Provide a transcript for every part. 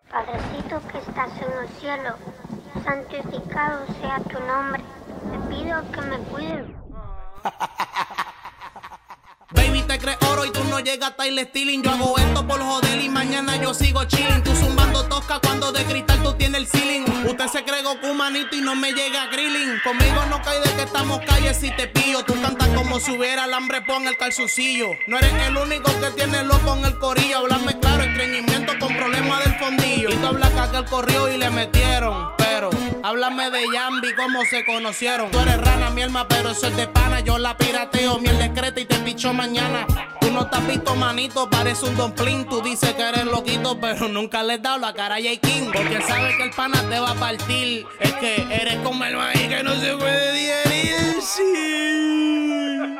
Padrecito que estás en el cielo, santificado sea tu nombre. Te pido que me cuides. Baby, te crees oro y tú no llegas a Tyler Stealing. Yo hago esto por joder y mañana yo sigo chilling. Tú zumbando tosca cuando de cristal tú tienes el ceiling. Usted se cree Goku, manito, y no me llega grilling. Conmigo no cae de que estamos calles si te pillo. Tú cantas como si hubiera alambre, pon el calzoncillo. No eres el único que tiene loco en el corillo. Hablarme claro, estreñimiento con problemas del fondillo. Y tú hablas que aquel corrió y le metieron. Pero háblame de Yambi, cómo se conocieron. Tú eres rana, mi alma, pero eso es de pana. Yo la pirateo, miel discreta y te picho mañana. Tú no te has visto, manito, parece un dumpling. Tú dices que eres loquito, pero nunca le has dado la cara a J. King. Porque sabes que el pana te va a partir. Es que eres como el maíz que no se puede digerir. Sí.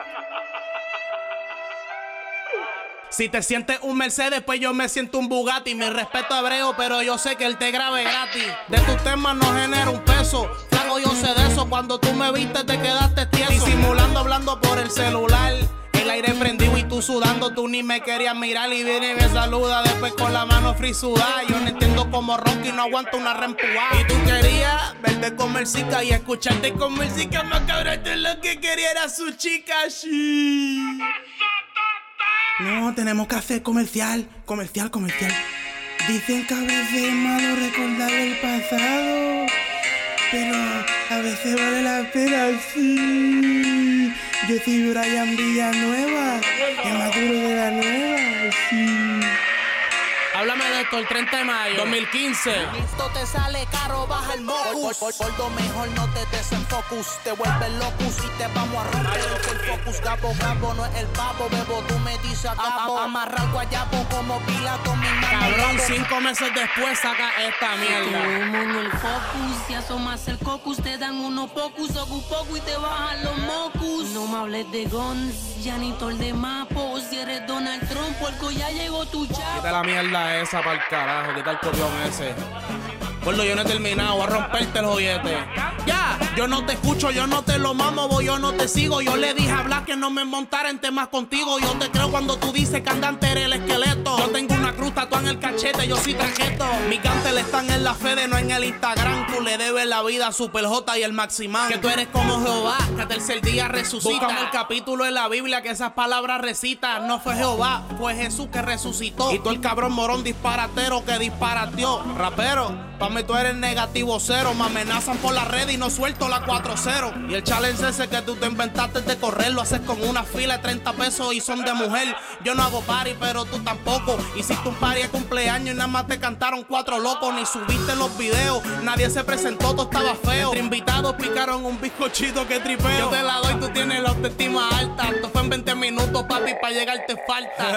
Si te sientes un Mercedes, pues yo me siento un Bugatti. Mi respeto a Hebreo, pero yo sé que él te grabe gratis. De tus temas no genera un peso. Flaco, yo sé de eso. Cuando tú me viste te quedaste tieso. Disimulando, hablando por el celular. El aire prendido y tú sudando. Tú ni me querías mirar y viene y me saluda. Después con la mano frisudada. Yo no entiendo cómo Rocky no aguanta una reempujada. Y tú querías verte con Mercica y escucharte con Mercica. Más cabrón, tú lo que quería era su chica. Sí. No, tenemos que hacer comercial. Dicen que a veces es malo recordar el pasado, pero a veces vale la pena, sí. Yo soy Brian Villanueva, el más duro de la nueva, sí. Háblame de esto, el 30 de mayo 2015. Esto te sale caro, baja el mocus. Por lo mejor no te desenfocus. Te vuelves locus y te vamos a romper el focus. Gabo no es el pavo, bebo, tú me dices acabo. Amarrar guayabo como Pilato, mi mano. Cabrón, 5 meses después saca esta mierda. Como el focus, si asomas el cocus, te dan unos pocus, ocupoco y te bajan los mocus. No me hables de guns, ya ni tol de mapos. Si eres Donald Trump, puerco, ya llegó tu chavo. Quita la mierda esa pa'l carajo, quita el copión ese. Gordo, yo no he terminado, voy a romperte el joyete. Ya, yo no te escucho, yo no te lo mamo, voy, yo no te sigo. Yo le dije a Black que no me montara en temas contigo. Yo te creo cuando tú dices que andante eres el esqueleto. Yo tengo una cruz tatuada en el cachete, yo soy tarjeto. Mis canteles están en la Fede, no en el Instagram. Tú le debes la vida a Super J y el Maximán. Que tú eres como Jehová, que al tercer día resucita. Buscamos el capítulo en la Biblia que esas palabras recitan. No fue Jehová, fue Jesús que resucitó. Y tú el cabrón morón disparatero que disparateó. Rapero, pa' mí tú eres negativo cero. Me amenazan por la red y no suelto la 4-0. Y el challenge ese que tú te inventaste de correr, lo haces con una fila de 30 pesos y son de mujer. Yo no hago party, pero tú tampoco. Hiciste un party de cumpleaños y nada más te cantaron 4 locos. Ni subiste los videos, nadie se presentó, todo estaba feo. Entre invitados picaron un bizcochito que tripeo. Yo te la doy, tú tienes la autoestima alta. Esto fue en 20 minutos, papi, pa' llegar te falta.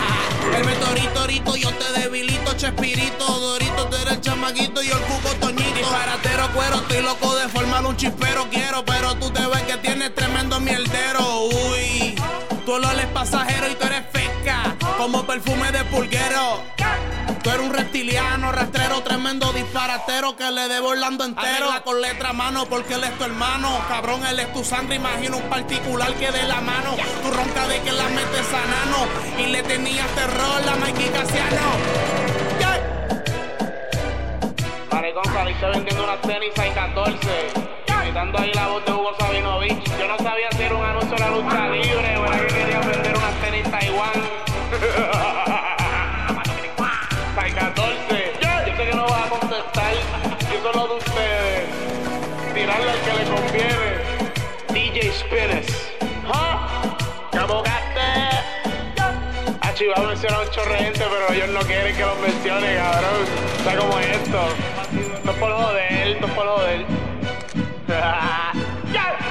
El meteorito, yo te debilito, Chespirito. Dorito, tú eres el chamaquito y yo el cuco Toñito. Disparatero cuero, estoy loco de formar un chispero. Quiero, pero tú te ves que tienes tremendo mierdero. Uy, tú eres pasajero y tú eres fresca, como perfume de pulguero. Tú eres un reptiliano, rastrero, tremendo disparatero que le debo Orlando entero. Arregla con letra a mano porque él es tu hermano. Cabrón, él es tu sangre, imagino un particular que de la mano. Tu ronca de que la metes sanano y le tenías terror a Mikey Casiano. Maricón, saliste vendiendo unas tenis a 14, imitando ahí la voz de Hugo Sabinovich. Yo no sabía hacer un anuncio de la lucha libre, o era que quería vender unas tenis Taiwán. Sai 14, yo sé que no vas a contestar, eso es lo de ustedes. Tirarle al que le conviene. DJ Spirits. ¿Ya bogaste? Iba a mencionar un chorro de gente, pero ellos no quieren que los mencione, cabrón. ¿Sabes cómo es esto? No es por joder, no es por joder.